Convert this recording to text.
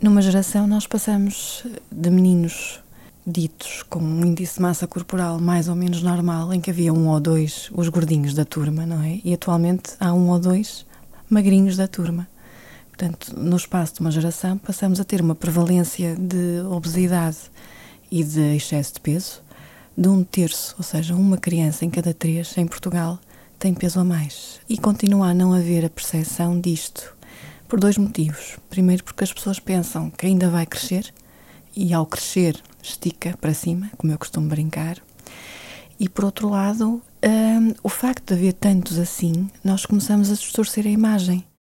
Numa geração nós passamos de meninos ditos com um índice de massa corporal mais ou menos normal, em que havia 1 ou 2 os gordinhos da turma, não é? E atualmente há 1 ou 2 magrinhos da turma. Portanto, no espaço de uma geração passamos a ter uma prevalência de obesidade e de excesso de peso de 1/3, ou seja, uma criança em cada 3 em Portugal tem peso a mais. E continua a não haver a percepção disto, por 2 motivos. Primeiro, porque as pessoas pensam que ainda vai crescer, e ao crescer estica para cima, como eu costumo brincar. E por outro lado, o facto de haver tantos assim, nós começamos a distorcer a imagem.